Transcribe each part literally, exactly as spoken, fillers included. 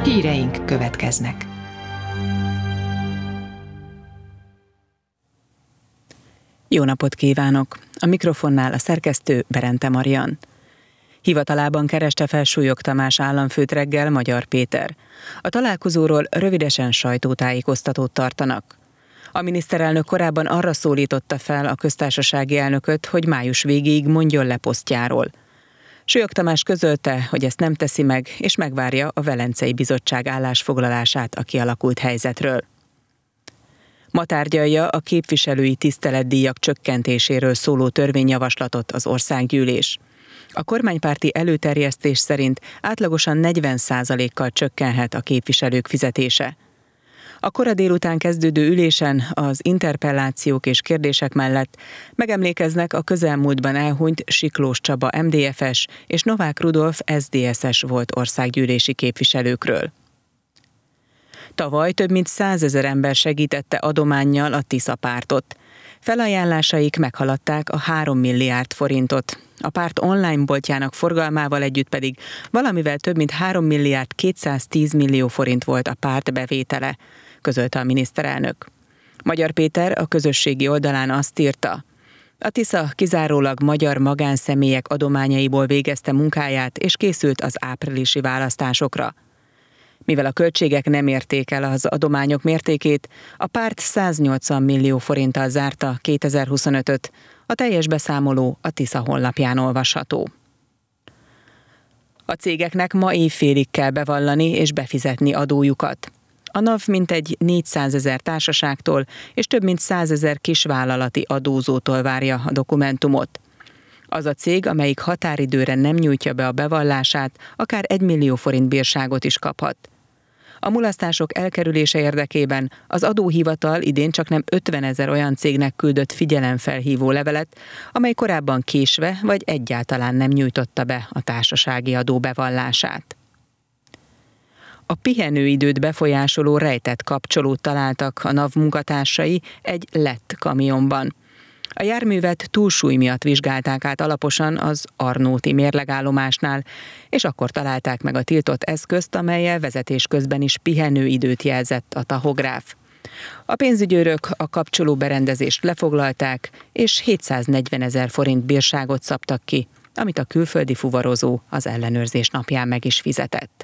Híreink következnek. Jó napot kívánok! A mikrofonnál a szerkesztő Berente Marian. Hivatalában kereste fel Súlyog Tamás államfőt reggel Magyar Péter. A találkozóról rövidesen sajtótájékoztatót tartanak. A miniszterelnök korábban arra szólította fel a köztársasági elnököt, hogy május végéig mondjon le posztjáról. Súlyog Tamás közölte, hogy ezt nem teszi meg, és megvárja a Velencei Bizottság állásfoglalását a kialakult helyzetről. Ma tárgyalja a képviselői tiszteletdíjak csökkentéséről szóló törvényjavaslatot az országgyűlés. A kormánypárti előterjesztés szerint átlagosan negyven százalékkal csökkenhet a képviselők fizetése. A kora délután kezdődő ülésen az interpellációk és kérdések mellett megemlékeznek a közelmúltban elhunyt Siklós Csaba em dé ef es és Novák Rudolf es zé dé es-es volt országgyűlési képviselőkről. Tavaly több mint százezer ember segítette adománnyal a Tisza pártot. Felajánlásaik meghaladták a három milliárd forintot. A párt online boltjának forgalmával együtt pedig valamivel több mint három milliárd kétszáztíz millió forint volt a párt bevétele, közölte a miniszterelnök. Magyar Péter a közösségi oldalán azt írta: a Tisza kizárólag magyar magánszemélyek adományaiból végezte munkáját és készült az áprilisi választásokra. Mivel a költségek nem érték el az adományok mértékét, a párt száznyolcvan millió forinttal zárta kétezer-huszonötöt, a teljes beszámoló a Tisza honlapján olvasható. A cégeknek ma évfélig kell bevallani és befizetni adójukat. A NAV mintegy négyszázezer társaságtól és több mint százezer kisvállalati adózótól várja a dokumentumot. Az a cég, amelyik határidőre nem nyújtja be a bevallását, akár egy millió forint bírságot is kaphat. A mulasztások elkerülése érdekében az adóhivatal idén csak nem ötvenezer olyan cégnek küldött figyelemfelhívó levelet, amely korábban késve vagy egyáltalán nem nyújtotta be a társasági adó bevallását. A pihenőidőt befolyásoló rejtett kapcsolót találtak a NAV munkatársai egy lett kamionban. A járművet túlsúly miatt vizsgálták át alaposan az Arnóti mérlegállomásnál, és akkor találták meg a tiltott eszközt, amellyel vezetés közben is pihenőidőt jelzett a tahográf. A pénzügyőrök a kapcsoló berendezést lefoglalták, és hétszáznegyvenezer forint bírságot szabtak ki, amit a külföldi fuvarozó az ellenőrzés napján meg is fizetett.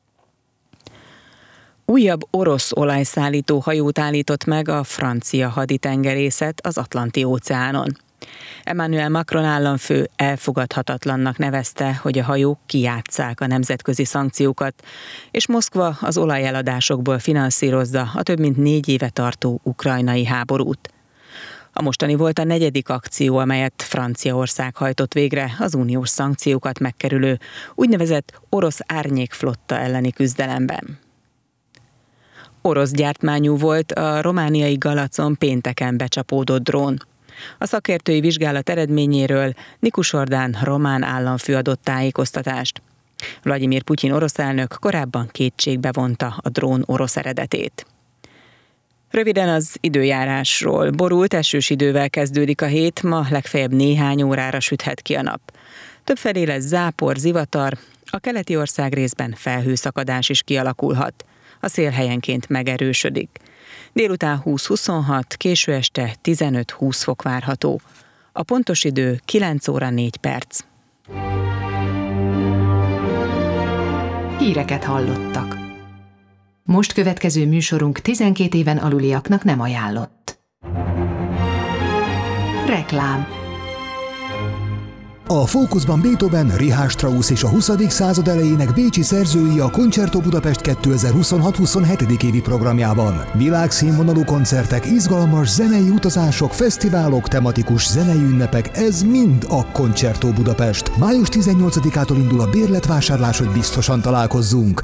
Újabb orosz olajszállító hajót állított meg a francia haditengerészet az Atlanti-óceánon. Emmanuel Macron államfő elfogadhatatlannak nevezte, hogy a hajók kijátsszák a nemzetközi szankciókat, és Moszkva az olajeladásokból finanszírozza a több mint négy éve tartó ukrajnai háborút. A mostani volt a negyedik akció, amelyet Franciaország hajtott végre az uniós szankciókat megkerülő úgynevezett orosz árnyékflotta elleni küzdelemben. Orosz gyártmányú volt a romániai Galacon pénteken becsapódott drón. A szakértői vizsgálat eredményéről Nikus Ordán román államfő adott tájékoztatást. Vladimir Putyin orosz elnök korábban kétségbe vonta a drón orosz eredetét. Röviden az időjárásról. Borult, esős idővel kezdődik a hét, ma legfeljebb néhány órára süthet ki a nap. Többfelé lesz zápor, zivatar, a keleti ország részben felhőszakadás is kialakulhat. A szél helyenként megerősödik. Délután húsz-huszonhat, késő este tizenöt-húsz fok várható. A pontos idő kilenc óra négy perc. Híreket hallottak. Most következő műsorunk tizenkét éven aluliaknak nem ajánlott. Reklám. A fókuszban Beethoven, Richard Strauss és a huszadik század elejének bécsi szerzői a Concerto Budapest kétezer-huszonhat-huszonhetedik évi programjában. Világszínvonalú koncertek, izgalmas zenei utazások, fesztiválok, tematikus zenei ünnepek, ez mind a Concerto Budapest. május tizennyolcadikától indul a bérletvásárlás, hogy biztosan találkozzunk.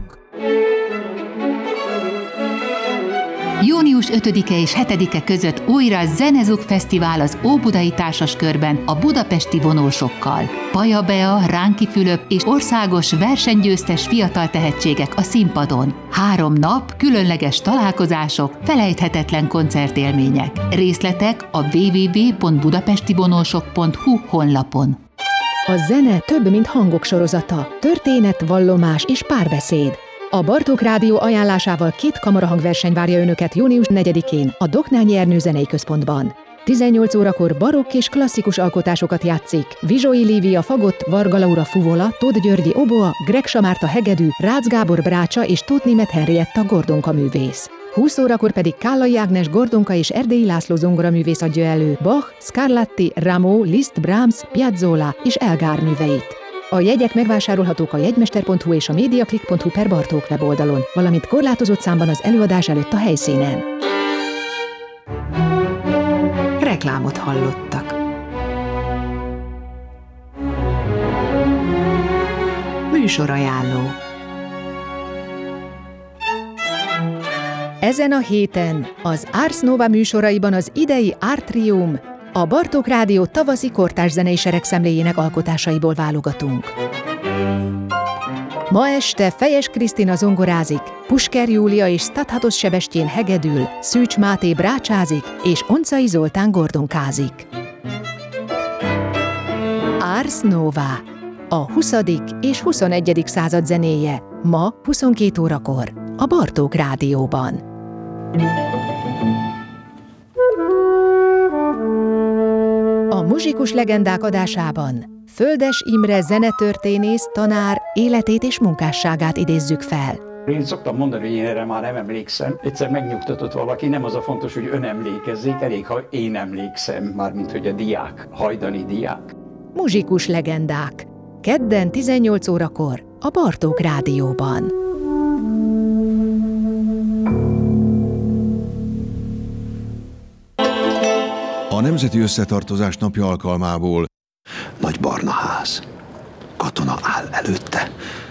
Június ötödike és hetedike között újra Zenezug Fesztivál az Óbudai Társaskörben a budapesti vonósokkal. Paja Bea, Ránki Fülöp és országos versenygyőztes fiatal tehetségek a színpadon. Három nap, különleges találkozások, felejthetetlen koncertélmények. Részletek a double-u double-u double-u pont budapestivonósok pont hu honlapon. A zene több, mint hangok sorozata, történet, vallomás és párbeszéd. A Bartók Rádió ajánlásával két kamarahangverseny várja önöket június negyedikén a Doknányi Ernő Zenei Központban. tizennyolc órakor barokk és klasszikus alkotásokat játszik Vizsói Lívia fagott, Varga Laura fuvola, Tóth Györgyi oboa, Greg Samárta hegedű, Rácz Gábor brácsa és Tóth Németh Henrietta gordonka művész. húsz órakor pedig Kállai Ágnes gordonka és Erdélyi László zongoraművész adja elő Bach, Scarlatti, Rameau, Liszt, Brahms, Piazzolla és Elgar műveit. A jegyek megvásárolhatók a jegymester pont hu és a mediaclick pont hu per Bartók weboldalon, valamint korlátozott számban az előadás előtt a helyszínen. Reklámot hallottak. Műsorajánló. Ezen a héten az Ars Nova műsoraiban az idei Artrium, a Bartók Rádió tavaszi kortárs zenei seregszemléjének alkotásaiból válogatunk. Ma este Fejes Krisztina zongorázik, Pusker Júlia és Stathatos Sebestyén hegedül, Szűcs Máté brácsázik és Oncai Zoltán gordonkázik. Ars Nova, a huszadik és huszonegyedik század zenéje, ma huszonkét órakor a Bartók Rádióban. A Muzsikus Legendák adásában Földes Imre zenetörténész, tanár életét és munkásságát idézzük fel. Én szoktam mondani, hogy én erre már nem emlékszem. Egyszer megnyugtatott valaki, nem az a fontos, hogy ön emlékezzék, elég, ha én emlékszem, mármint hogy a diák, hajdani diák. Muzsikus Legendák. Kedden tizennyolc órakor a Bartók Rádióban. A Nemzeti Összetartozás napja alkalmából nagy barna ház. Katona áll előtte.